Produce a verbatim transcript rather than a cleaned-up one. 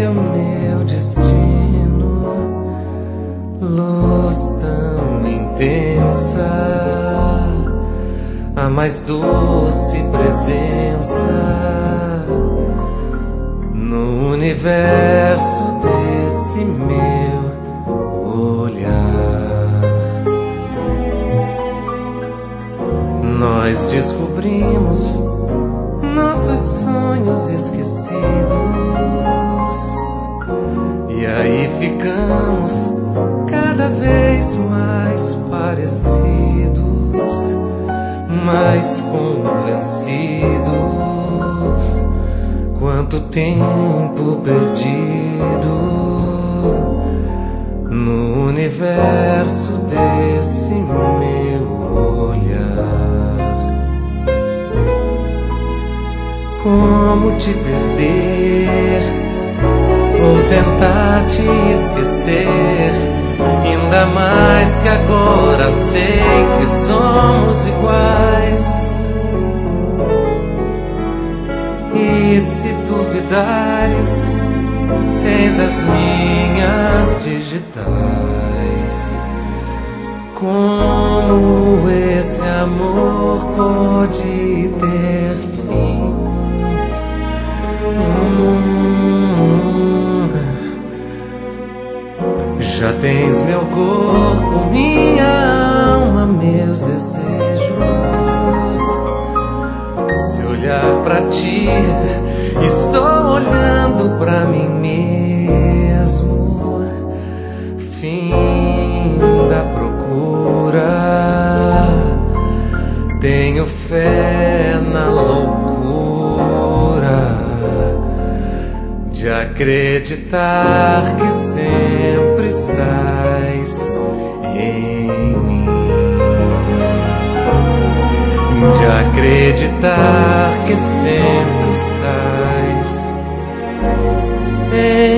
o meu destino, luz tão intensa, a mais doce presença no universo desse meu olhar. Nós descobrimos nossos sonhos esquecidos, e aí ficamos cada vez mais parecidos, mais convencidos. Quanto tempo perdido no universo desse meu olhar. Como te perder ou tentar te esquecer, ainda mais que agora sei que somos iguais. E se duvidares, tens as minhas digitais. Como esse amor pode ter fim? Hum, já tens meu corpo, minha alma, meus desejos. Se olhar pra ti, estou olhando pra mim mesmo. Fim da procura, tenho fé na loucura de acreditar que sempre estás em mim, de acreditar que sempre estás em